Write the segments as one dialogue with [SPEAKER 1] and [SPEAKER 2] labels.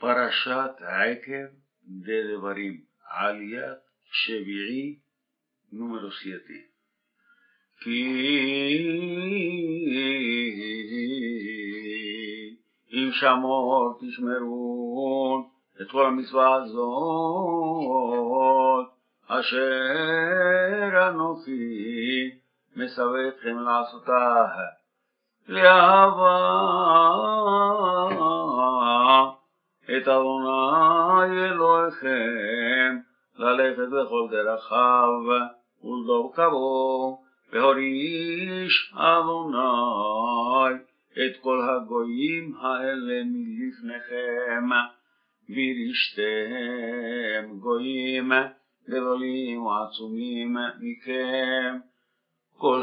[SPEAKER 1] פרשת עקב דדברים, עליית שביעי, נומרו 7. כי אם שמור תשמרו את כל המצווה הזאת, אשר אנוכי מצווה אתכם לעשותה, לאהבה את אדוני אלוהיכם, ללכת בכל דרכיו ולדבקו, והוריש אדוני את כל הגויים האלה מלפניכם, וירישתם גויים גדולים ועצומים מכם. כל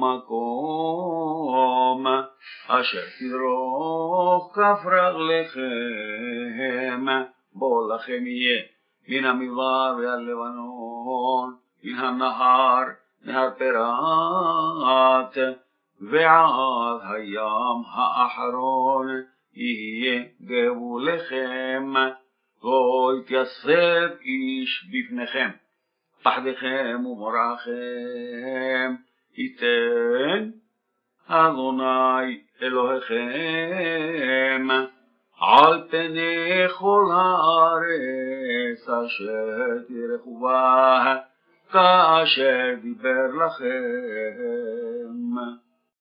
[SPEAKER 1] המקום אשר תדרוך כף רגליכם בו לכם יהיה, מן המדבר ועד לבנון, מן הנהר, נהר פרת, ועד הים האחרון יהיה גבולכם. לא יתייסר איש בפניכם, פחדכם ומוראכם ייתן אדוני אלוהיכם על פני כל הארץ אשר תלכו בה, כאשר דיבר לכם.